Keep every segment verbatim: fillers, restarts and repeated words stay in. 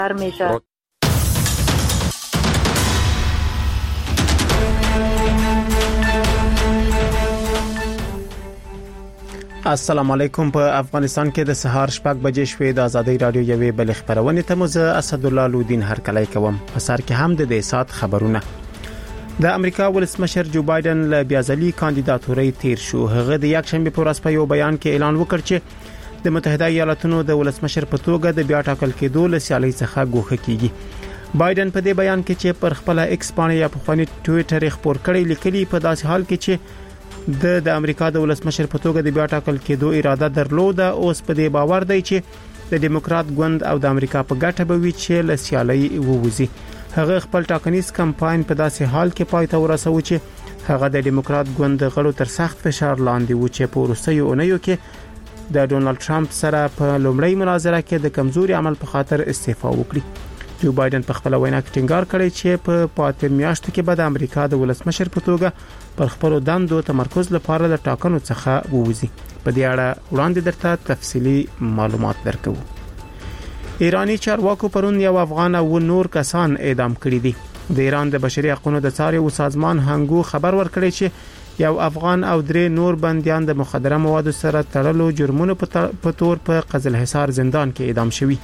میشه. السلام علیکم. په افغانستان کې د سهار شپږ بجې شوې د ازادي رادیو یوې بل خبرونه ته مزه اسد الله لودین هر کله کوم په سر کې هم د دې سات خبرونه. د امریکا ولسمشر جو بایدن له بیازلي کاندیداتوري تیر شو. هغه د یک شنبه پر ورځ په یو بیان کې اعلان وکړ چې د متحده ایالاتونو د ولسمشر په توګه د بیا ټاکل کېدو له سیالۍ څخه ګوښه کیږي. بایدن په دې بیان کې چې پر خپل ایکس باندې یا په خواني ټوئیټر خبر کړی لیکلي په داسې حال کې چې د د امریکا د ولسمشر په توګه د بیا ټاکل کېدو اراده درلوده، اوس په دې باور دی چې د دیموکرات ګوند او د امریکا په ګټه به وي چې له سیالۍ ووځي. هغه خپل ټاکنیز کمپاین په داسې حال کې پای ته ورسوي چې هغه د دیموکرات ګوند غړو تر سخت فشار لاندې و چې په وروستیو اونیو کې د ډونالد ټرمپ سره په لومړی مناظره کې د کمزوري عمل په خاطر استعفا وکړي. جو بایدن په خپل وینا کې ټینګار کړی چې په پاتې میاشتو کې به د امریکا د ولسمشر په توګه پر خپل دندو تمرکز لپاره له ټاکنو څخه ووځي. په دې اړه وړاندې درته تفصيلي معلومات درکو. ایرانی چارواکو پرون یو افغان او نور کسان اعدام کړي دي. د ایران د بشري حقوقو د څاري او سازمان هنګو خبر ورکړی چې یو افغان او درې نور بنديان د مخدره موادو سره تړلو جرمونو په تور په قزل حصار زندان کې اعدام شوي.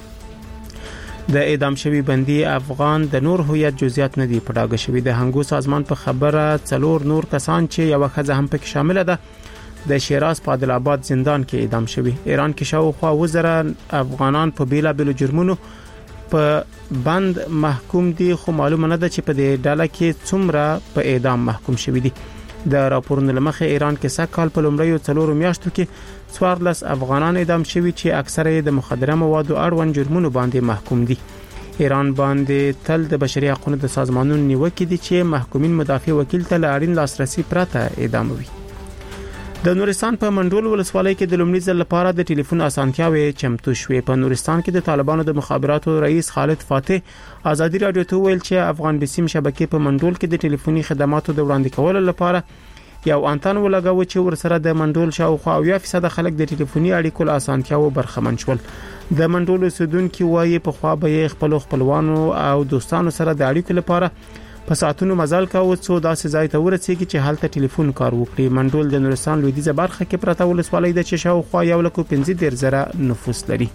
د اعدام شوی بندي افغان د نور هویت جزئیات نه دی پټاګه شوی. د هنګو سازمان په خبره څلور نور کسان چې یو خزه هم پکې شامل ده د شیراز په عادل آباد زندان کې اعدام شوی. ایران کې شاوخوا وزره افغانان په بیلا بیلو جرمونو په بند محکوم دي، خو معلومه نه ده چې په دې ډله کې څومره په اعدام محکوم شوی دي. د راپورونو لمخه ایران کې سکهال په لومړیو څلورو میاشتو کې څوارلس افغانان اعدام شوي چې اکثره د مخدره موادو اړوند جرمونو باندې محکوم دي. ایران باندې تل د بشري حقوقو د سازمانونو نیوکې دي چې محکومین مدافع وکیل ته لاړین لاسرسي پرته اعداموي. د نورستان په منډول ولسوالۍ کې د لومړي ځل لپاره د ټلیفون اسانتیاوې چمتو شوې. په نورستان کې د طالبانو د مخابراتو رئیس خالد فاتح ازادي رادیو ته ویل چې افغان بسیم شبکې په منډول کې د ټلیفوني خدماتو د وړاندې کولو لپاره یو انتن ولګاوه چې ورسره د منډول شاوخوا اویا فیصد خلک د ټلیفوني اړیکو له اسانتیاو برخمن شول. د منډول اوسیدونکو وايي په خوا به خپل خپلوانو او دوستانو سره د اړیکو لپاره په ساعتونو مزل کاوه څو داسې ځای ته ورسېږي چې حالت ټلیفون کار وکړي. منډول د نورستان لویدیځه برخه کې پراته ولسوالۍ د چې شاوخوا یو لک پنځه دېرش زره نفوس لري.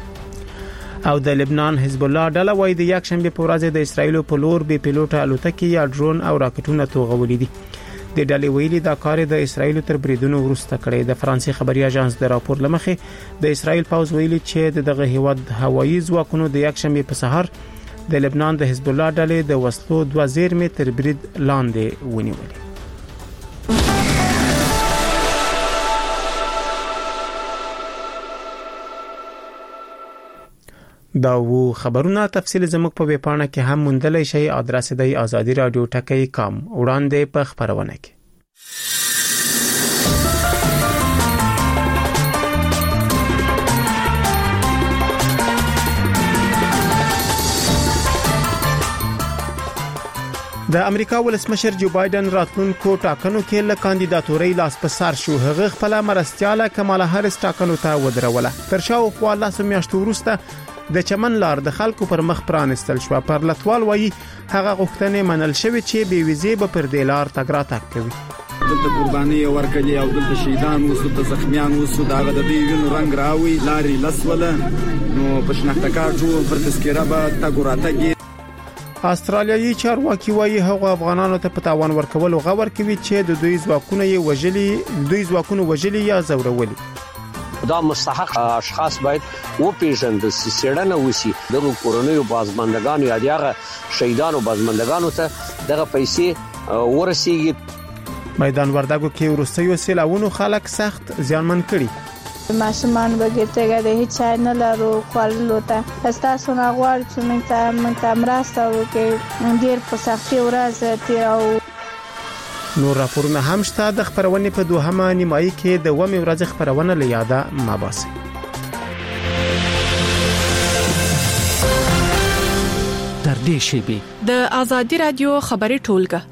او د لبنان حزب الله ډله وايي د یک شنبه په ورځ د اسرایل په لور بي پیلوټه الوتکې یا ډرون او راکټونه توغولې دي. د ډلې ویلي دا کار د اسرایل تر بریدونو وروسته کړی. د فرانسې خبري اژانس د راپور لمخې د اسرایل پوز ویلي چې دغه هیواد هوایي ځواکونو د یک شنبه په سحر د لبنان د حزب الله ډلې د وسلو دوه زیرمې تر برید لاندې ونیولې. دا وو خبرونه تفصیل زموږ په ویب پاڼه کې هم موندلای شئ. ادرس دی آزادی رادیو ټکی کام. وړاندې په خبرونه کې د امریکا ولسمشر جو بایدن راتلونکو ټاکنو کې له کاندیداتوري لاس په سر شو. هغه خپل مرستياله کمالا هریس ټاکنو ته ودروله. تر شاوخوا لاس میاشتو وروسته د چمن لار د خلکو پر مخ پرانستل شو. پر لټوال وایي هغه غوښتنې منل شوې چې بي ویزې به پر دلار تګرا تک کوي. دلته قرباني ورکړي او دلته شهیدان وسو د زخمیان وسو دغه د دې وینو رنگ راوي لاري لسوله نو په شناخته کارتو پر تذکره به تګوراتګي. استرالیایي چارواکي وایي هغه افغانانو ته په تاوان ورکول او غور کوي چې د دوی ځواکونه یې وژلي دوی ځواکونه وژلي یا زورولي. دا مستحق اشخاص باید و پیژندل شي، سړنه وسی دغه کورونیو بازمندگانو یا دغه شهیدانو بازمندگانو ته دغه پیسې ورسیږي. میدان وردګو کې ورستیو سیلاونو خلک سخت زیانمن کړي. ماشومان بګیتګه د هیڅ نه لرو خپل ته تاسو نه غواړم چې موږ ته موږ ته مرسته وکړي. ډیر په سختي ورځ تیرو. نور راپورونه هم شته. د خبرونه په دوهمه نیمایي کې د ومه ورځ خبرونه لیاده ماباسي. در دې شی د آزادی رادیو خبري ټولګه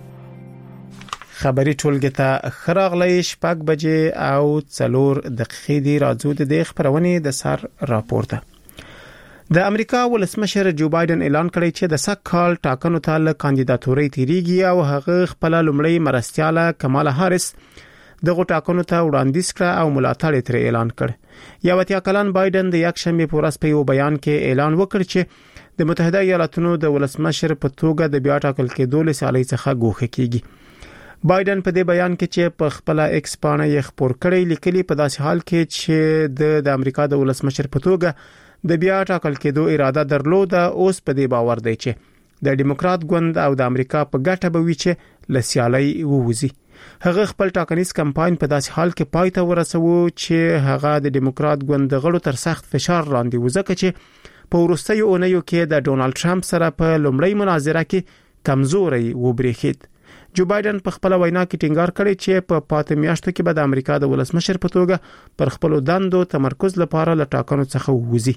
خبري ټولګه ته خراغلی شپږ بجې او څلور دقیقې دی. راځو د خبرونه د سر راپور ده. د امریکا ولسمشر جو بایدن اعلان کړی چې د سږ کال ټاکنو ته له کاندیداتورۍ تیریږي او هغه خپل لومړی مرستیاله کمالا هاریس دغه ټاکنو ته وړاندیز کړ او ملاتړ یې اعلان کړ. یو اتیا کلن بایدن د یک شنبه په ورځ په یو بیان کې اعلان وکړ چې د متحده ایالاتونو د ولسمشر په توګه د بیا ټاکل کېدو له سالۍ څخه ګوښه کیږي. بایدن په دې بیان کې چې په خپل ایکس باندې یې خبر کړی لیکلي په داسې حال کې چې د امریکا د ولسمشر په توګه د بیا ټاکل کېدو اراده درلوده، اوس په دې باور دی چې د ډیموکرات ګوند او د امریکا په ګټه به وي چې لسیالي ووزي. هغه خپل ټاکنیز کمپاین په داسې حال کې پای ته ورسوي چې هغه د ډیموکرات ګوند غړو تر سخت فشار لاندې وځکه چې په وروستیو اونیو کې د ډونالد ټرمپ سره په لومړی مناظره کې کمزوري وبرېښید. جو بایدن په خپل وینا کې ټینګار کړی چې په پاتې میاشتو کې به د امریکا د ولسمشر په توګه پر خپل دندو تمرکز لپاره له ټاکنو څخه ووزي.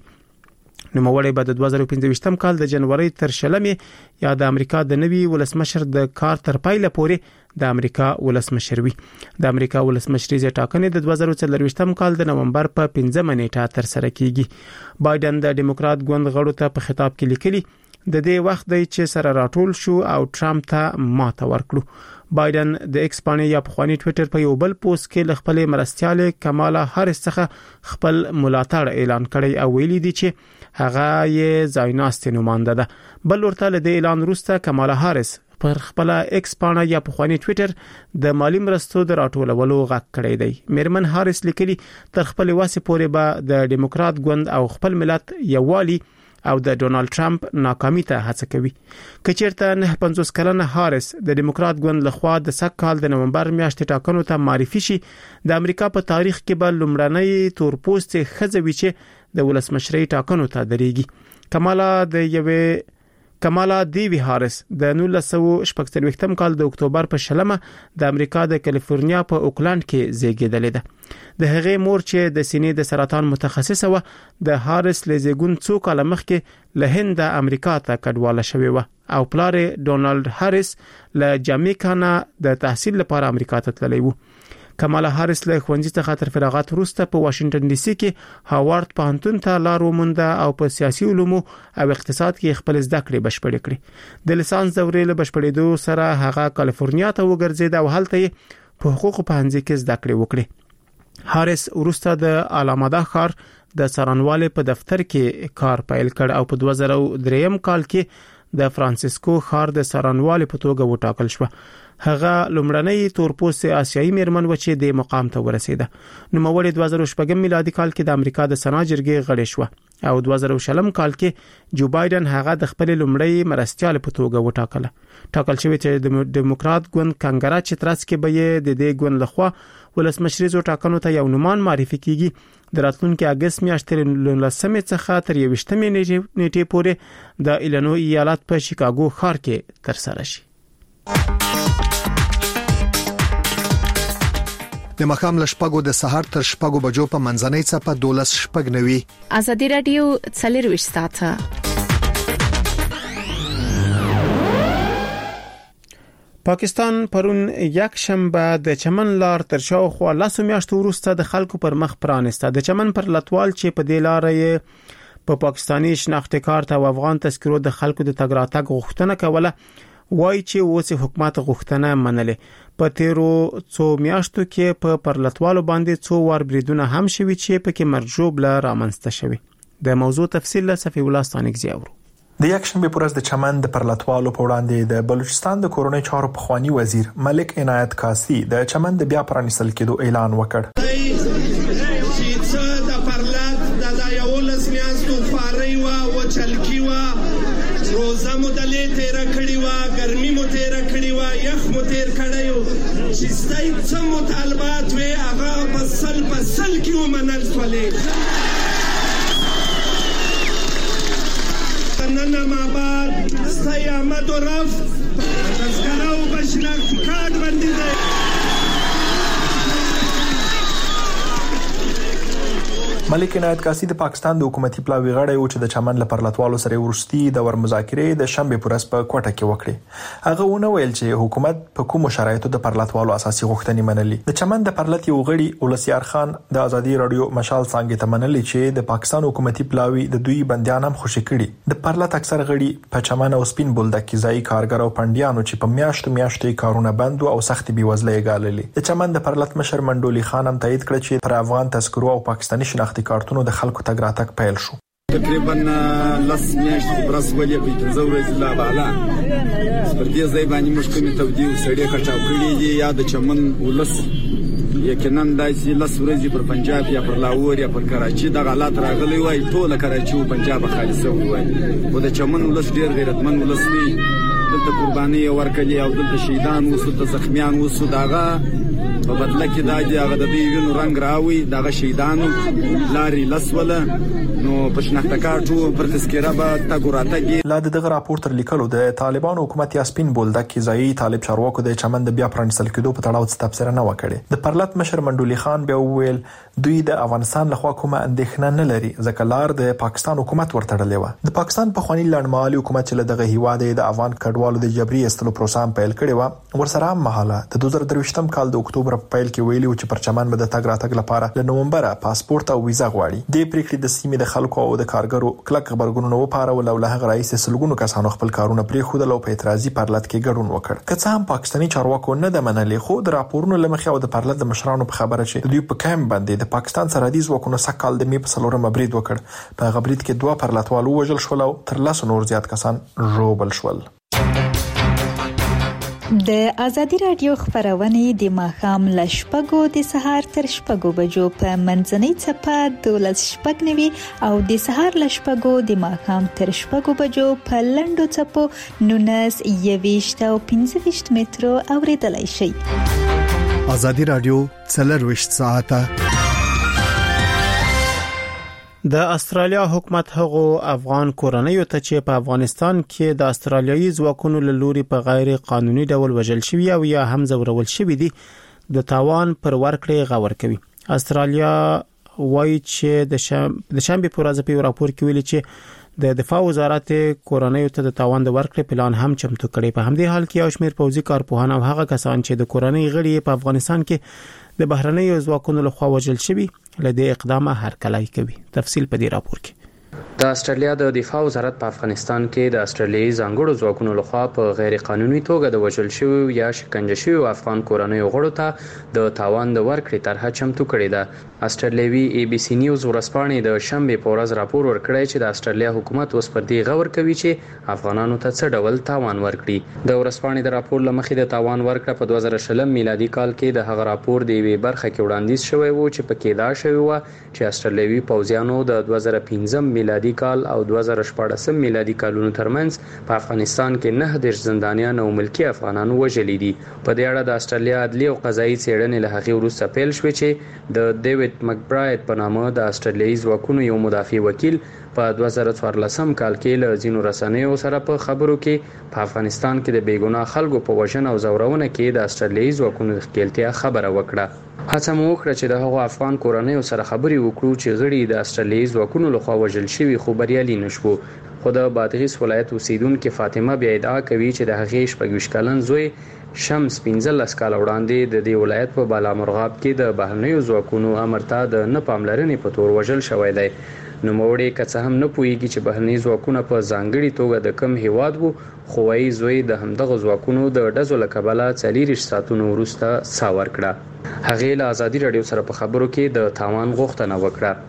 نو مولې به د دوه زره پنځه کال د جنوري تر شلمې یا د امریکا د نوي ولسمشر د کار تر پایله پورې د امریکا ولسمشر وي. د امریکا ولسمشریزه ټاکنې د دوه زره څلرويشتم کال د نومبر په پنځمه نیټه تر سره کیږي. بایدن د ډیموکرات ګوند غړو ته په خطاب کې لیکلي د دې وخت دی چې سره راټول شو او ټرمپ ته ماته ورکړو. بایدن د ایکس باندې یا په خواني ټوئیټر په یو بل پوسټ کې ل خپل مرستياله کمالا هاریس څخه خپل ملاتړ اعلان کړی او ویلي دی چې هغه یې ځایناستې نماینده ده. بل ورته له اعلان وروسته کمالا هاریس پر خپل ایکس باندې یا په خواني ټوئیټر د مالی مرستو د راټولولو غږ کړی دی. میرمن هاریس لیکلي تر خپل واسه پورې به د ډیموکرات ګوند او خپل ملت یوالي او د ډونالد ټرمپ ناکامي ته هڅه کوي. کچیرته نه پنځوس کلنه هاریس د ډیموکرات ګوند لخوا د سږ کال د نومبر میاشتې ټاکنو ته معرفي شي، د امریکا په تاریخ کې به لومړنۍ تورپوستې ښځه وي چې د ولسمشرۍ ټاکنو ته درېږي. کمالا د یوې کمالا دیوی هاریس د نولس سوه شپږ څلوېښتم کال د اکتوبر په شلمه د امریکا د کالیفورنیا په اوکلند کې زیږیدلې ده. د هغې مور چې د سینې د سرطان متخصصه و د هاریس لزګون څو کال مخکې له هند امریکا ته کډواله شوې و او پلار ډونالد هاریس له جامیکا نه د تحصیل لپاره امریکا ته تللی و. کمالا هاریس له ښوونځي څخه تر فراغت وروسته په واشنگټن ډي سي کې هاوارد پوهنتون ته لار ومونده او په سیاسي علومو او اقتصاد کې خپل زده کړې بشپړې کړې. د لیسانس دورې له بشپړېدو سره هغه کالیفورنیا ته وګرځید او هلته په حقوقو پوهنځي کې زده کړې وکړې. هاریس وروسته د آلامادا ښار د څارنوالۍ په دفتر کې کار پیل کړ او په دوه زره درې کال کې د فرانسیسکو ښار د څارنوالۍ په توګه وټاکل شو. هغه لومړنۍ تورپوستې آسیایي میرمن و چې د مقام ته ورسیده. نو مولې دوه زره شپږم میلادي کال کې د امریکا د سنا جرګې غړې شو او دوه زره شلم کال کې جو بایدن هغه د خپل لومړی مرستيال په توګه وټاکله. ټاکل شوی چې د ډیموکرات ګوند کانګرا چې ترڅ کې به د دې ګوند لخوا ولسمشریزو ټاکنو ته یو نومان معرفي کیږي. د راتلونکي اگست میاشتې لومړسمې څخه تر یوویشتمې نیټې پورې د ایلینوی ایالت په شیکاګو ښار کې تر سره شي. د مخام لشپګو د سحر تر شپګو بجو په منځنۍ صفه دولس شپګ نوي. ازادي رادیو څلرويشت ساعته. پاکستان پرون یک شنبه د چمن لار تر شاوخوا لاسو میاشتو وروسته د خلکو پر مخ پرانسته. د چمن پر لټوال چې په دې لارې په پاکستانی شناخته کارت او افغان تذکرو د خلکو د تګ راتګ غوښتنه کوله، وای چې اوس حکومت غوښتنه منلې. په تیرو څو میاشتو کې په پرلطوالو باندې څو وار بریدونه هم شوي چې په کې مرجوب لا رامنځته شوي. د موضوع تفصیل له صفی الله ستانګزی اورو. د یک شنبه پر ورځ د چمن د پرلطوالو په وړاندې د بلوچستان د کورونی چارو پخوانی وزیر ملک عنایت کاستی د چمن د بیا پرانیستل کېدو اعلان وکړ. چې څه د پرلط د دایولس میاشتو فاري وا او چلکی وا روزه مدلې تیر کړی وا ګرمي مو تیر کړی وا یخ مو تیر کړی و چې ستای څه مطالبات وي هغه په سل په سل کې ومنل شولې. نن ما بعد ستای آمد و رفت تذکره و بشناخت کارت بندیده. ملک عنایت کاسي د پاکستان د حکومتي پلاوی غړی و چې د چمن لپاره لټوالو سره ورستي د ور مذاکرې د شنبه پورس په کوټه کې وکړي. هغه ونه ویل چې حکومت په کوم شرایطو د پرلطوالو اساسي غوښتنې منلي. د چمن د پرلط یو غړي ولسیار خان د ازادي رادیو مشال څنګه ته منلي چې د پاکستان حکومتي پلاوی د دوی بنديان هم خوشی کړي. د پرلط اکثر غړي په چمن او سپین بولدک کې ځای کارګر او پنديانو چې په میاشتو میاشتو کارونه بند او سخت بیوزلۍ غاللې. د چمن د پرلط مشر منډولي خان هم تایید کړ چې پر افغان تذکرو او پاکستاني شناختی کارتونو د خلکو تګ راتګ پیل شو. تقریبا لس میاشتې برسولې په تنظیم ورځ لا بالا سپردي ځای باندې مشکمه تودي سړی کټاو کړی دی یا د چمن ولس یقینا داسې لس ورځې پر پنجاب یا پر لاهور یا پر کراچي د غلط راغلی وای ټول کراچي او پنجاب خالصه وای او د چمن ولس ډیر غیرتمن ولس دی دلته قرباني ورکړي او دلته شهیدان وسو ته زخمیان وسو داغه په بدله کې دا دی هغه د دې وینو رنگ راوي دغه شهیدانو لاري لسوله نو په شناخته کارتو پر تذکره به تګوراتګي. لا دغه راپور تر لیکلو د طالبان حکومت یاسپین بولدک کې ځای طالب چارواکو د چمن د بیا پرانستل کېدو په تړاو څه تفسیر نه وکړي. د پرلط مشر منډولي خان بیا وویل دوی د افغانستان لخوا کومه اندېښنه نه لري ځکه لار د پاکستان حکومت ورتړلې و. د پاکستان په خواني لړمالي حکومت چې دغه هیواد د افغان کډوالو د جبري استلو پروسه پیل کړې و ورسره هم مهاله د دوه زره درویشتم کال د اکتوبر په پیل کې ویلي چې پر چمن به د تګ راتګ لپاره له نومبره پاسپورت او ویزا غواړي. د پریکړې د سیمې د خلکو او د کارګرو کلک خبرګونونه وپارول او له هغه رئیس سلګونو کسانو خپل کارونه پرې خودل او په اعتراضي پرلط کې ګډون وکړ. که څه هم پاکستاني چارواکو نه د منلې خو د راپورونو لمخې او د پرلط د مشرانو په خبره چې دوی په کایم باندې د پاکستان سرحدي ځواکونو سکهال د می په سلورم برید وکړ. په هغه برید کې دوه پرلطوالو وژل شول او تر لاسو نور زیات کسان ژوبل شول. د ازادي رادیو خبرونه د ماخام لشپګو د سهار تر شپږو بجو په منځنۍ چپه دولس شپږ نوي او د سهار لشپګو د ماخام تر شپږو بجو په لندو چپو نونس یويشت او پنځه ویشت مترو اوریدلای شي. ازادي رادیو څلرويشت ساعته. د استرالیا حکومت هغو افغان کورنیو ته چې په افغانستان کې د استرالیایي ځواکونو له لوري په غیر قانوني ډول وژل شوی او یا هم ځورول شوی دي د تاوان پر ورکړې غور کوي. استرالیا وایي چې د شنبه په ورځ په راپور کې ویلي چې د دفاع وزارت کورنیو ته د تاوان د ورکړې پلان هم چمتو کړي. په همدې حال کې یو شمېر پوځي کارپوهان او هغه کسان چې د کورنۍ غړي په افغانستان کې د بهرنیو ځواکونو لخوا وژل شوی لدې اقدامه هرکلی کوي. تفصیل په دې راپور کې. د استرالیا د دفاع وزارت په افغانستان کې د استرالیایي ځانګړو ځواکونو لخوا په غیر قانوني توګه د وژل شوی یا شکنجه شوی افغان کورنیو غړو ته د تاوان د ورکړې طرحه چمتو کړې ده. استرالیوي ای بي سي نیوز ورځپاڼې د شنبه په ورځ راپور ورکړی چې د استرالیا حکومت اوس پر دې غور کوي چې افغانانو ته څه ډول تاوان ورکړي. د ورځپاڼې د راپور لمخې د تاوان ورکړه په دوه زره شلم میلادي کال کې د هغه راپور د یوې برخه کې وړاندیز شوی و چې پکې دا شوی و چې استرالیوي پوځیانو د دوه زره پنځم میلادي کال او دوه زره شپږم میلادي کالونو ترمنځ په افغانستان کې نه د زندانیان او ملکی افغانانو وژلي دي. په دې اړه د استرالیا عدلي او قضایي څېړنې له هغې وروسته پیل شوې چې د ډیوډ مکبراید په نامه د استرالیایي ځواکونو یو مدافع وکیل په دوه زره څوارلسم کال کې له ځینو رسنیو سره په خبرو کې په افغانستان کې د بیګناه خلکو په وژنه او ځورونه کې د استرالیایي ځواکونو د ښکېلتیا خبره وکړه. هڅه مو وکړه چې د هغو افغان کورنیو سره خبرې وکړو چې غړي د استرالیایي ځواکونو لخوا وژل شوي خو بریالي نشو. خو د بادغیس ولایت اوسیدونکو فاطمه بیا ادعا کوي چې د هغې شپږ کلن زوی شمس پنځلس کال وړاندې د دې ولایت په بالامرغاب کې د بهرنیو ځواکونو امر ته د نه پاملرنې په تور وژل شوی دی. نوموړی که څه هم نه پوهیږي چې بهرني ځواکونه په ځانګړي توګه د کوم هیواد وو خو وايي زوی د همدغه ځواکونو د ډزو له کبله څلېرویشت ساعتونو وروسته ساه ورکړه. هغې له ازادي راډیو سره په خبرو کې د تاوان غوښتنه وکړه.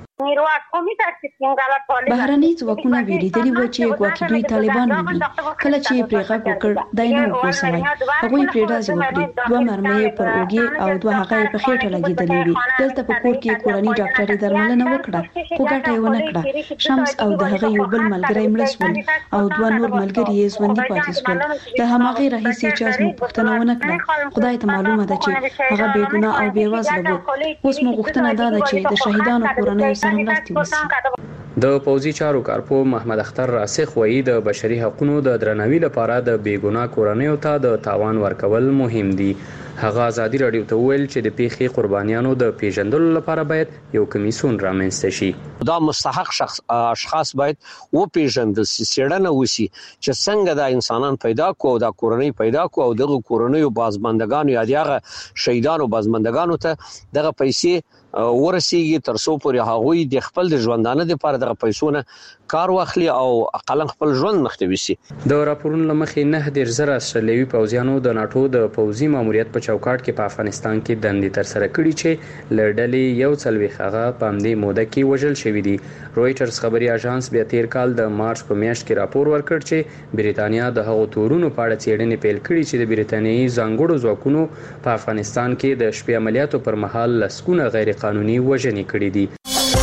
بهرني ځواکونه ویریدلی و چې ګواکې دوی طالبان وي. کله چې پرې غږ وکړ دای نه وپوسوي هغوی پرې ډزې وکړې. دوه مرمۍ پر اوږې او دوه هغه په خېټه لګېدلې وي. دلته په کور کې کورنۍ ډاکټري درملنه وکړه خو ګټه یې ونه کړه. شمس او د هغه یو بل ملګری مړه شول او دوه نور ملګري یې ژوندي پاتې شول. د هماغې راهیسې چې موږ پوښتنه ونه کړه. خدای ته معلومه ده چې هغه بې ګناه او بې وزله و. اوس مو غوښتنه دا ده چې د شهیدانو کورنۍ د پوځي چارو کارپو محمد اختر راسخ وایي د بشري حقوقو د درناوي لپاره د بیګناه کورنیو ته د تاوان ورکول مهم دي. هغه ازادي رادیو ته ویل چې د پیښې قربانیانو د پیژندلو لپاره باید یو کمیسون رامنځته شي. دا مستحق شخص اشخاص باید و پیژندل شي، څېړنه وشي چې څنګه دا انسانان پیدا کو او دا کورنۍ پیدا کو او دغه کورنۍ بازماندگانو یا دغه شهیدانو بازماندگانو ته دغه پیسې ورسیږي تر څو پورې هغوی د خپل د ژوندانه لپاره دغه پیسونه کار واخلي او اقل خپل ژوند مخته وشي. د راپورونو لمخې نه ډیر زره استرالیوي پوځیانو د ناتو د پوځي ماموریت په چوکاټ کې په افغانستان کې دندې تر سره کړې چې لړډلې یو څلويخ هغه په همدې موده کې وژل شوی دي. رويټرز خبري اژانس بیا تیر کال د مارچ په میاشت کې راپور ورکړ چې بریتانیا د هغو تورونو په اړه څېړنې پیل کړې چې د بریتانیایي ځانګړو ځواکونو په افغانستان کې د شپې عملیاتو پر مهال لسکونه غیر قانوني وژنې کړې دي.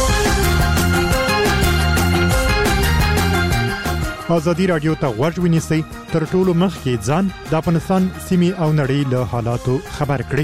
ازادي رادیو ته غوږ ونیسئ تر ټولو مخکې ځان د افغانستان سیمې او نړۍ له حالاتو خبر کړئ.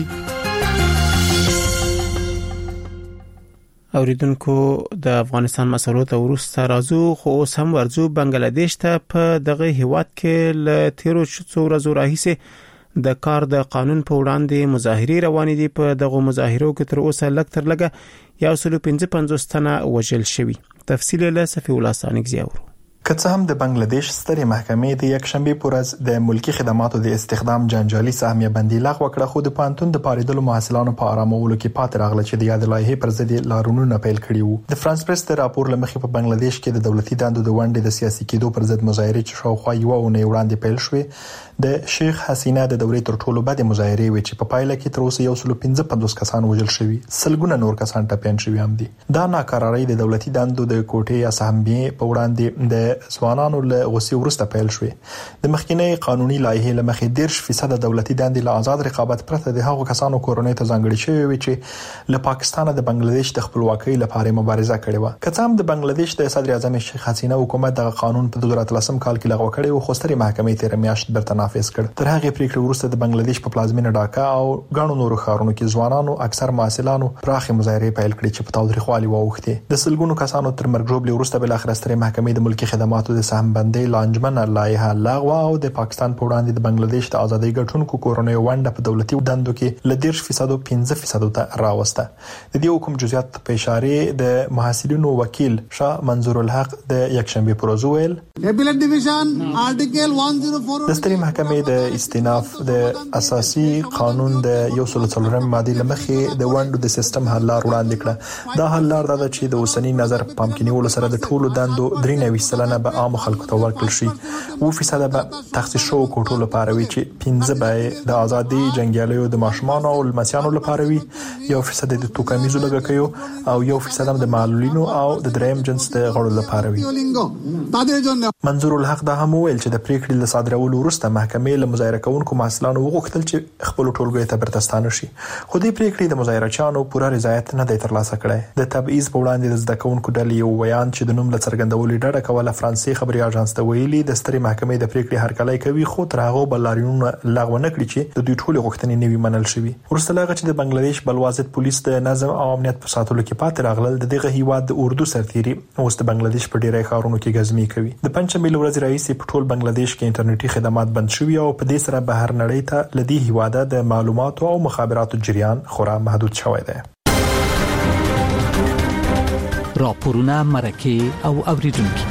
اوریدونکو د افغانستان مسلو ته ورسته راځو خو اوس هم ورځو بنگلاديش ته په دغه هیواد کې ل تیرو څو ورځو راهیسه د کار د قانون په وړاندې مظاهرې روانې دي. په دغه مظاهرو کې تر اوسه لږ تر لږه یو سل پنځه پنځوس تنه وژل شوي. تفصیل له صفی الله سانګ زیاورو. که څه هم د بنگلاديش سترې محکمې د یک شنبه پر ورځ د ملکی خدماتو د استخدام جنجالي سهمیه بندي لغوه کړه، خو د پانتون د پاریدلو محصلانو په آرامولو کې پاتې راغله چې د یاد لایحې پر ضد لارونونه پیل کړي وو. د فرانس پریس د راپور لمخې په بنگلاديش کې د دولتي دندو د ونډې د سیاسي کېدو پر ضد مظاهرې چې شاوخوا یو اونۍ وړاندې پیل شوې د شیخ حسینه د دورې تر ټولو بد مظاهرې وې چې په پایله کې تر اوسه یو سل پنځه پنځوس کسان وژل شوي، سلګونه نور کسان ټپيان شوي هم دي. دا ناکراری د دولتي دندو د کوټې یا سهمیې په وړاندې د ځوانانو له غوسې ورسته پیل شوې. د مخکینی قانوني لایحې لمخې ډیر فیصد دولتي دندې له آزاد رقابت پرته د هغو کسانو کورونې ته ځانګړي شوی وي چې له پاکستان د بنگلاديش د خپلواکۍ لپاره مبارزه کړې و. که څه هم د بنگلاديش د صدر اعظم شیخ حسینه حکومت د قانون په دوه هزار اتلسم کال کې لغوه کړی و، خو سترې محکمې تیر میاشت برته نافذ کړ. تر هغه پریکړې وروسته د بنگلاديش په پلازمینه ډاکا او غاڼو نورو ښارونو کې ځوانانو اکثر محصلانو پراخه مظاهرې پیل کړې چې په تاوتریخوالي واوښتې. د سلګونو کسانو تر مرګ ژوبلې وروسته بل اخر سترې محکمې د ملکی خدماتو د سهم بندۍ لانجمن لایحه لغوه او د پاکستان په وړاندې د بنگلاديش د ازادۍ ګټونکو کورونې ونډه په دولتي دندو کې ل ډیر فیصد او پنځه فیصد ته راوسته. د دې حکم جزئیات په اشاره د محصلینو وکیل شاه منظور الحق د یک شنبه پر ورځ ویل اپیلټ ډیویژن آرټیکل مئة وچالیس د سترې محکمې د استئناف د اساسي قانون د یو سل څلورم ماده لمخې د ونډو د سیستم حل لار وړاندې کړه. دا حل لار د چې د اوسنی نظر پام کې نیولو سره د ټولو دندو درې نوي سلنه به عام خلکو ته ورکړل شي. و فیصد به تخصیص شو کوټو لپاره وی چې پنځه به د ازادي جنگیالیو د ماشومان او لمسیانو لپاره وی، یو فیصد د توکمیزو لګکیو او یو فیصد هم د معلولینو او د دریم جنس د غړو لپاره وی. منظور الحق دا هم ویل چې د پریکړې له صادرولو وروسته محکمې له مظاهره کوونکو محصلانو وغوښتل چې خپل ټولګي ته برتستانه شي، خو دې پریکړې د مظاهرچیانو پوره رضایت نه دی ترلاسه کړی. د تبعیض په وړاندې د زده کوونکو ډلې یو بیان چې د نوم له څرګندولو ډډه کوله فرانسې خبري اژانس ته ویلي د سترې محکمې د پریکړې هرکلی کوي، خو تر هغه بلارینونه لغوه نه کړي چې د دوی ټولې غوښتنې نوي منل شوي. وروسته لا چې د بنگلاديش بلوازت پولیس د نظم او امنیت په ساتلو کې پاتې راغلل، د دغه هیواد د اردو سرتیري اوس د بنگلاديش په ډیری ښارونو کې غزمي کوي. د پنځمې ورځې راهیسې په ټول بنگلاديش کې انټرنیټي خدمات بند شوي او په دې سره بهر نړۍ ته لدی هیواد د معلوماتو او مخابراتو جریان خورا محدود شوی دی. راپورونه مرکه او اوریدونکو.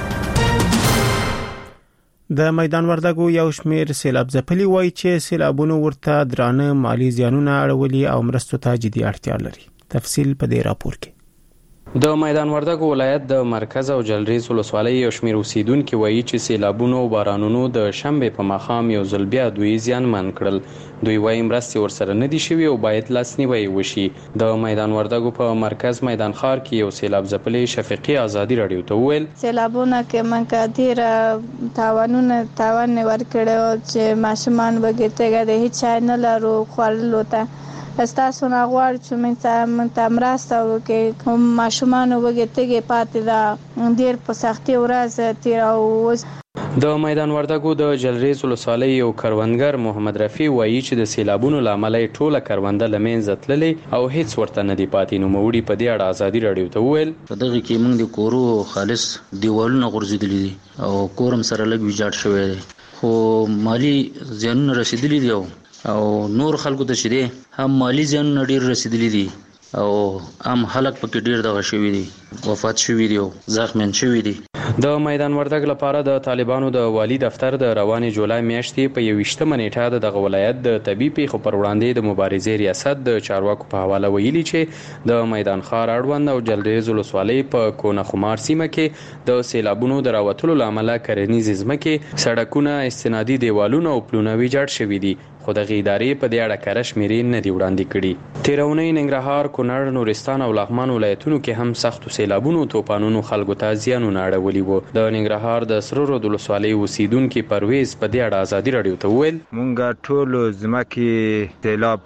د میدان وردګو یو شمیر سیلاب ځپلي وایي چې سیلابونو ورته درانه مالی زیانونه اړولي او مرستو ته جدي اړتیا لري. تفصیل په دې راپور کې. د میدان وردګو ولایت د مرکز او جلریز ولسوالۍ یو شمیر اوسیدونکو وایي چې سیلابونو او بارانونو د شنبه په ماښام یو ځل بیا دوی زیانمن کړل. دوی وایي مرستې ورسره نه دي شوي او باید لاسنیوی وشي. د میدان وردګو په مرکز میدان ښار کې یو سیلاب ځپلي شفیقي ازادي رادیو ته وویل سیلابونه کې منکه ډېره تاوانونه تاوان ورکړی چې ماشومان وګټه د هیڅ چا نه لرو خوړلو ته. استاسو نه غواړم چې موږ ته مرسته وکړي، کوم ماشومان وګټه پاتې ده ډېر په سختي ورځ تیراو. د میدان وردګو د جلریز ولسوالۍ یو کروندګر محمد رفیع وایي چې د سیلابونو لامل ټوله کرونده لمنځه تللې او هیڅ ورته نه دی پاتې. نو موړي په دې اړه ازادي رادیو ته وویل دغه کې موږ د کورو خالص دیوالونه غورځېدلي دي او کورم سره لږ ویجاړ شوی دی، خو مالی زیانونه رسیدلي دي او او نور خلکو ته چې دی هم مالی زیانونه ډیر رسیدلی دي او هم خلک پکې ډیر دغه شوي دي، وفات شوي دي او زخمیان شوي دي. د میدان وردګ لپاره د طالبانو د والی دفتر د روانې جولای میاشتې په یوویشتمه نیټه د دغه ولایت د طبي پیښو پر وړاندې د مبارزې ریاست د چارواکو په حواله ویلي چې د میدان ښار اړوند او جلریز ولسوالۍ په کونه خمار سیمه کې د سیلابونو د راوتلو له امله کرنیزې ځمکې، سړکونه، استنادي دیوالونه او پلونه ویجاړ شوي دي، خو دغه ادارې په دې اړه کره شمیرې نه دي وړاندې کړي. تېره اونۍ ننګرهار، کونړ، نورستان او لغمان ولایتونو کې هم سختو سیلابونو توپانونو خلکو ته زیانونه اړولي وو. د ننګرهار د سره رود ولسوالۍ اوسیدونکي پرویز په دې اړه ازادي راډیو ته وویل مونږ ټول ځمکې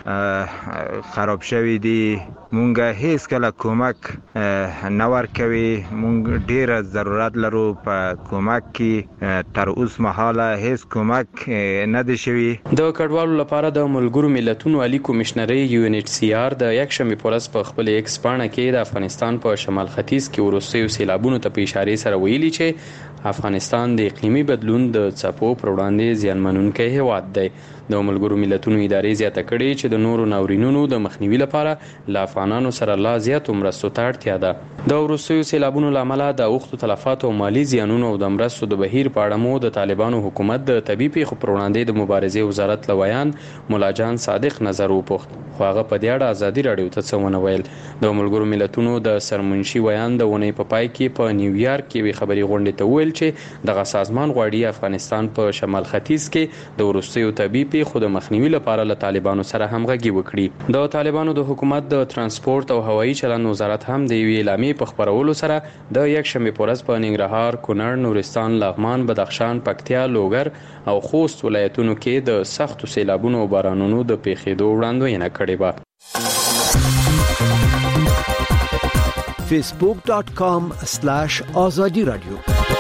سیلاب خراب شوي دي، مونږ هیڅ کله کومک نه ورکوي، مونږ ډیره ضرورت لرو په کومک کې، تر اوس مهاله هیڅ کومک نه دی شوی. د کډوالو لپاره د ملګرو ملتونو عالی کمشنري یو ان ایچ سی آر د یکشنبه په ورځ په خپل ایکس پاڼه کې د افغانستان په شمال ختیځ کې وروستیو سیلابونو ته په اشاره سره ویلي چې افغانستان د اقلیمي بدلون د څپو پر وړاندې زیانمنونکی هیواد دی. د ملګرو ملتونو ادارې زیاته کړې چې د نورو ناورینونو د مخنیوي لپاره له افغانانو سره لا زیاتو مرستو ته اړتیا ده. د وروستیو سیلابونو له امله د اوښتو تلفاتو او مالي زیانونو او د مرستو د بهیر په اړه مو د طالبانو حکومت د طبي پیښو پر وړاندې د مبارزې وزارت له ویان مولا جان صادق نظر وپوښت، خو هغه په دې اړه ازادي راډیو ته څه ونه ویل. د ملګرو ملتونو د سرمنشي ویان د ونې په پای کې په نیویارک کې یوې خبري غونډې ته ویل چې دغه سازمان غواړي افغانستان په شمال ختیځ کې د وروستیو طبي پیښو د مخنیوي لپاره له طالبانو سره همغږي وکړي. د طالبانو د حکومت د ترانسپورت او هوایي چلند وزارت هم د یوې اعلامیې په خپرولو سره د یکشنبه په ورځ په ننګرهار، کونړ، نورستان، لغمان، بدخشان، پکتیا، لوګر او خوست ولایتونو کې د سختو سیلابونو او بارانونو د پیښېدو وړاندوینه کړې وه. facebook dot com slash azadi radio.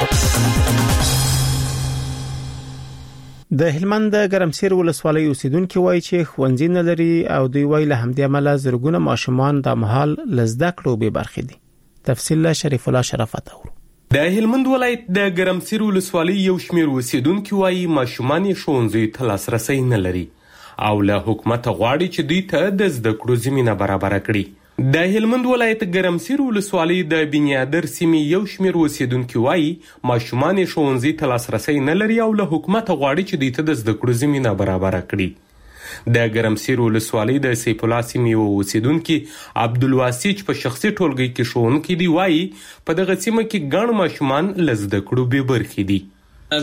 د هلمند د ګرمسیر ولسوالۍ اوسیدونکو وایي چې ښوونځي نه لري او دوی وایي له همدې امله زرګونه ماشومان د مهال لزده کړو به برخې دي. تفصیل له شریف الله شرافت اورو. د هلمند ولایت د ګرمسیر ولسوالۍ یو شمېر اوسیدونکو وایي ماشومان یې ښوونځیو ته لاسرسی نه لري او له حکومته غواړي چې دوی ته د زده کړو زمینه برابره کړي. د هلمند ولایت ګرمسیر ولسوالۍ د بنیادر سیمې یو شمېر اوسیدونکي وایي ماشومان یې ښوونځي ته لاسرسی نه لري او له حکومته غواړي چې دوی ته د زده کړو زمینه برابره کړي. د ګرمسیر ولسوالۍ د سیف الله سیمې یو اوسیدونکي عبدالواسي چې په شخصي ټولګي کې ښوونکی دی وایي په دغه سیمه کې ګڼ ماشومان له زده کړو بې برخې دي.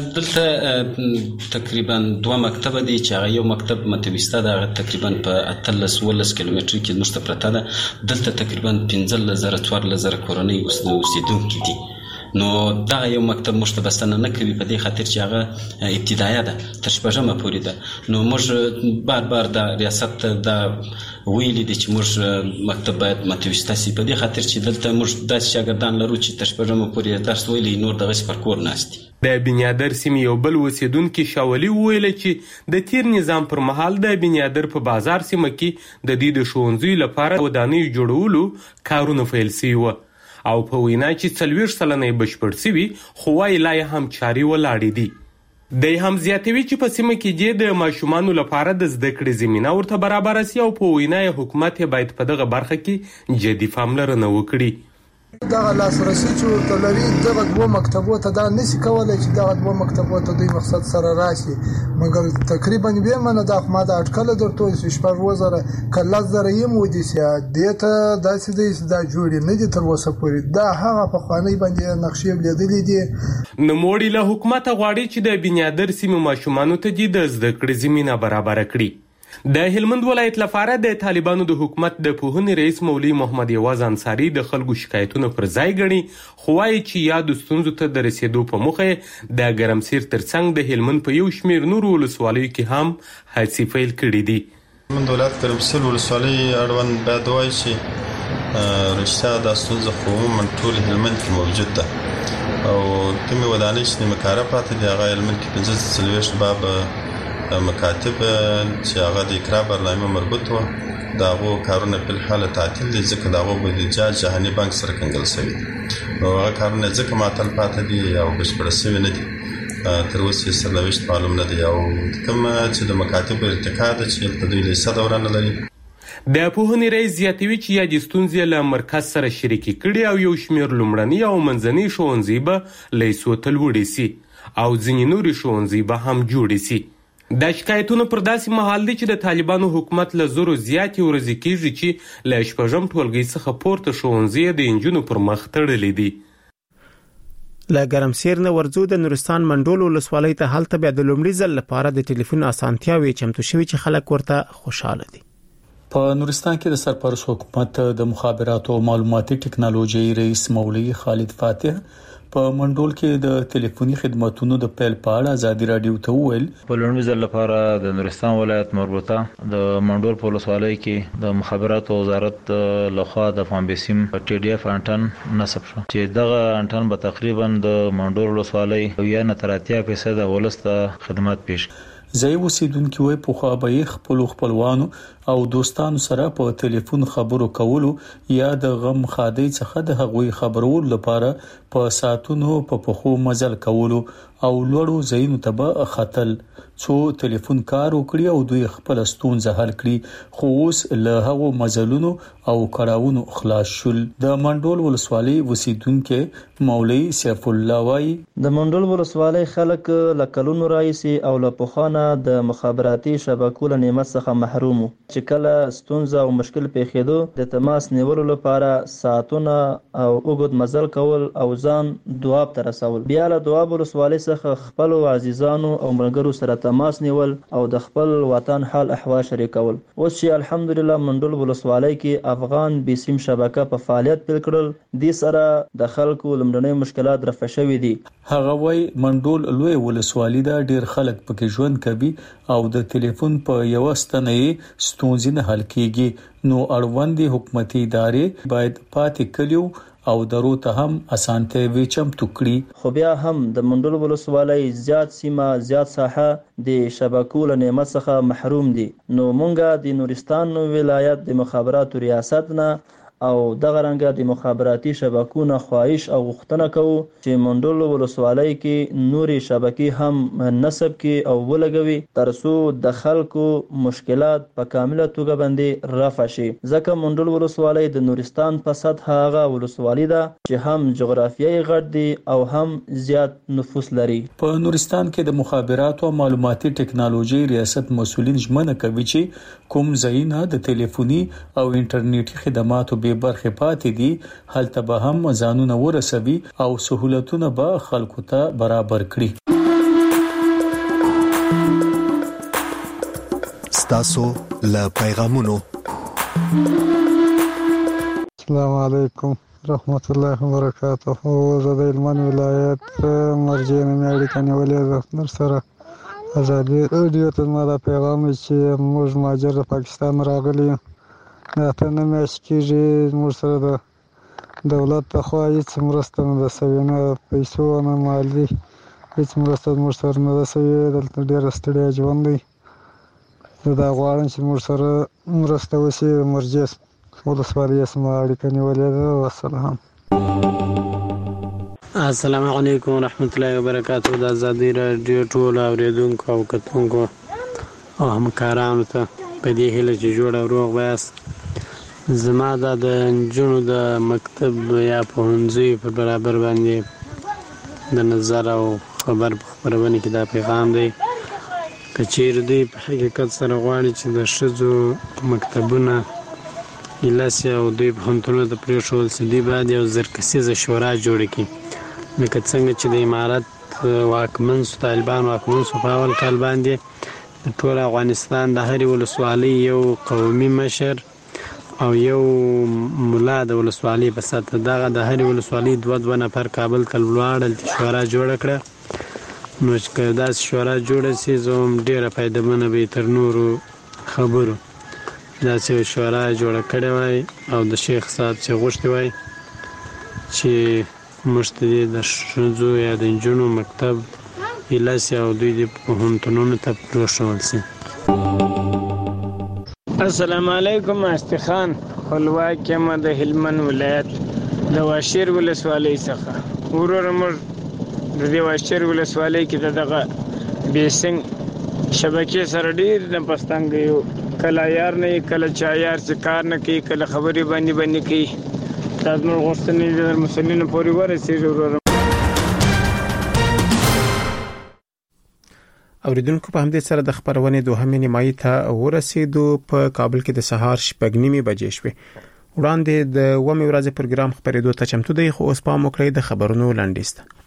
دلته تقریبا دوه مکتبه دي چې هغه یو مکتب متوسطه ده، هغه تقریبا په اتلس ولس کیلومتر کې موږ ته پرته ده. دلته تقریبا پنځلس زره څوارلس زره کورنۍ اوسیدونکي دي. نو دا یو مکتب موږ ته بسنه نه کوي په دې خاطر چې هغه ابتدایه ده، تر شپږمه پورې ده. نو موږ بار بار د ریاست ته دا ویلي دي چې موږ مکتب باید متوسطه سي، په دې خاطر چې دلته موږ داسې شاګردان لرو چې تر شپږمه پورې درس ویلي، نور دغسې پر کور ناست دي. د بنیادر سیمې یو بل اوسیدونکي شاولي وویل چې د تیر نظام پر مهال د بنیادر په بازار سیمه کې د دې د ښوونځیو لپاره ودانیو جوړولو کارونه پیل سوي وو او په وینا چې څلوېښت سلنه یې بشپړ سوي، خو وایي لا یې هم چارې ولاړې دي. دی هم زیاتوي چې په سیمه کې د ماشومانو لپاره د زده کړې زمینه ورته برابره سي او په وینا یې حکومت باید په دغه برخه کې جدي پاملرنه وکړي. دغه لاسرسی چې ورته لري دغه دوه مکتبو ته دا نشي کولی چې دغه دوه مکتبو ته دوی مقصد سره راشي، مګر تقریبا بیا منه د ما د اټکله درته وایي چې شپږ اووه زره که لس زره یې هم ودیسي دې ته داسې دی چې دا جوړې نه دي تر اوسه پورې. دا هغه پخوانۍ باندې نقشې لیدلې دي. نوموړي له حکومته غواړي چې د بنیادر سیمې ماشومانو ته دې د زده کړې زمینه برابره کړي. د هلمند ولایت لپاره د طالبانو د حکومت د پوهنې رئیس مولوي محمد یواز انصاري د خلکو شکایتونه پر ځای ګڼي، خو وایي چې یادو ستونزو ته د رسیدو په موخه د ګرمسیر ترڅنګ د هلمند په یو شمېر نورو ولسوالیو کې هم هڅې پیل کړي دي. هلمند ولایت ګرمسیر ولسوالۍ اړوند باید ووایي چې رښتیا دا ستونزه خو عموما ټول هلمند کې موجود ده او کومې ودانۍ چې نیمه کاره پاتې دي هغه هلمند کې پنځه څلوېښت باب مکاتب چې هغه د اقرا برنامه مربوط وه د هغو کارونه په الحال تعطیل دي ځکه د هغو بودیجه جهاني بانک سره کنګل شوي دي. نو هغه کارونه ځکه معطل پاتې دي او بشپړه شوي نه دي تر اوسه سرنوشت معلوم نه دی او کوم چې د مکاتب ارتقا ده چې په دوی لیسه دوره نه لري. د پوهنې رئیس زیاتوي چې یادې ستونزې له مرکز سره شریکې کړي او یو شمېر لومړني او منځني ښوونځي به لیسو ته لوړې سي او ځینې نورې ښوونځي به هم جوړې سي. دا شکایتونه پر داسې مهال دي چې د طالبانو حکومت له زرو زیاتې ورځې کېږي چې له شپږم ټولګي څخه پورته ښوونځي د نجونو پر مخ تړلي دي. له ګرمسیر نه ورځو د نورستان منډول ولسوالۍ ته هلته بیا د لومړي ځل لپاره د ټلیفون اسانتیاوې چمتو شوي چې خلک ورته خوشاله دي. په نورستان کې د سرپرست حکومت د مخابراتو او معلوماتي ټکنالوژي رئیس مولوي خالد فاتح په منډول کې د ټلیفوني خدماتونو د پیل په اړه ازادي رادیو ته وویل په لومړي ځل لپاره د نورستان ولایت مربوطه د منډول په ولسوالۍ کې د مخابراتو وزارت لخوا د فامبسیم ټي ډي اف انټن نصب شو چې دغه انټن به تقریبا د منډول ولسوالۍ یا نه تر اتیا فیصد ولسته خدمات پیش زه اوسیدونکو وای په خو به خپل خپلوانو او دوستانو سره په ټلیفون خبرو کولو یا د غم خادي څخه د هغوی خبرول لپاره په ساتونو په پخو مزل کولو او لوړو زینو ته خطل څو ټلیفون کار وکړي او دوی خپل ستونزه حل کړي خو اوس له هغو مزلونو او کړهونو خلاص شول. د منډول ولسوالۍ اوسیدونکو مولوي سیف الله وای د منډول ولسوالۍ خلک لکلونو رئیسي او له پخوانه د مخابراتي شبکو له نعمت څخه محروم چې کله ستونزه او مشکل پیښېدو د تماس نیولو لپاره ساعتونه او اوږد مزل کول او ځان دواب ته رسول. بیا له دواب ولسوالۍ څخه خپل عزیزانو او ملګرو سره تماس نیول او د خپل وطن حال احوال شریکول. اوس چې الحمدلله منډول ولسوالۍ کې افغان بیسیم شبکه په فعالیت پیل کړل دي سره د خلکو لمړنۍ مشکلات رفع شوي دي. هغه وای منډول لوی ولسوالۍ دا ډیر خلک پکې ژوند کوي او د ټلیفون په یو ستنې ستونزې نه حل کیږي نو اړوندې حکومتي ادارې باید پاتې کلیو او درو ته هم اسانته وی چمتو کړي. خو بیا هم د منډول ولسوالۍ زیات سیمه زیات ساحه د شبکو له نعمت څخه محروم دي نو مونږه د نورستان ولایت د مخابراتو ریاست نه او دغه رنګه د مخابراتي شبکو نه خواهش او غوښتنه کوو چې منډول ولسوالۍ کې نوري شبکې هم نصب کې او ولګوي تر څو د خلکو مشکلات په کامله توګه باندې رفع شي ځکه منډول ولسوالۍ د نورستان په سطح هغه ولسوالۍ ده چې هم جغرافیایي غټ دي او هم زیات نفوس لري. په نورستان کې د مخابراتو او معلوماتي ټکنالوژي ریاست مسؤلین ژمنه کوي چې کوم ځایونه د ټلیفوني او انټرنیټي خدماتو به برخه پاتې دي هلته به هم ځانونه ورسوي او سہولتونه به خلکو ته برابر کړي. ستاسو له پیغامونو. السلام علیکم رحمت الله وبرکاته. زه د هلمند ولایت مرجع میاړي کنيولې در سره ازادي رادیو ته ما پیغام چې موږ مهاجر پاکستان راغلي دا ته نه مېش کېږي موږ سره د دولت ته خو هیڅ مرسته نه ده سوې نه پیسو نه مالي هیڅ مرسته موږ سره نه ده سوې دلته ډېره ستړیا ژوند دی. زه دا غواړم چې موږ سره مرسته وشي. مرجع ولسوالۍ اسمه اړیکه نیولې ده. والسلام. السلام علیکم ورحمت الله وبرکاته. د ازادي رادیو ټول اوریدونکو او کتونکو او همکارانو ته په دې هیله چې جوړ او روغ وایاست. زما دا د نجونو د مکتب یا پوهنځي په برابر باندې د نظر او خبر په خپرونه کې دا پیغام دی که چیرې دوی په حقیقت سره غواړي چې د ښځو مکتبونه ایلاسي او دوی پوهنتونونه ته پرېښودل سي دوی باید یو زرکسیزه شورا جوړه کړي لکه څنګه چې د امارت واکمن سو طالبان واکمن سو په اول کال باندې د ټول افغانستان د هرې ولسوالۍ یو قومي مشر او یو ملا د ولسوالۍ په سطحه دغه د هرې ولسوالۍ دوه دوه نفر کابل ته ولاړل چې شورا جوړه کړه نو چې که داسې شورا جوړه سي زه هم ډېره فایدهمنه به تر نورو خبرو داسې شورا جوړه کړې وای او د شیخ صاحب چې غوښتي وای چې موږ ته د ښځو یا د نجونو مکتب ایلاسي او دوی د پوهنتونونو ته پرېښودل سي. السلام علیکم. استخان خپلواک یم د هلمند ولایت د واشیر ولسوالۍ څخه. وروره موږ د دې واشر ولسوالۍ کې دغه بیسنګ شبکې سره ډیر د پښتنګ یو کله یار نه کله چا یار چې کار نه کوي کله خبرې باندې باندې کوي تاسو موږ غوښتنې د مسلمانانو پورې ورسېږي ورور اوریدونکو په همدې سره د خبرونې دوهمې نیمایي ته ورسېدو په کابل کې د سهار شپږ نیمې بجې شوې وړاندې د ومه ورځې پروګرام خبرېدو ته چمتو دی خو اوس په مو کړی د خبرونو لاندېسته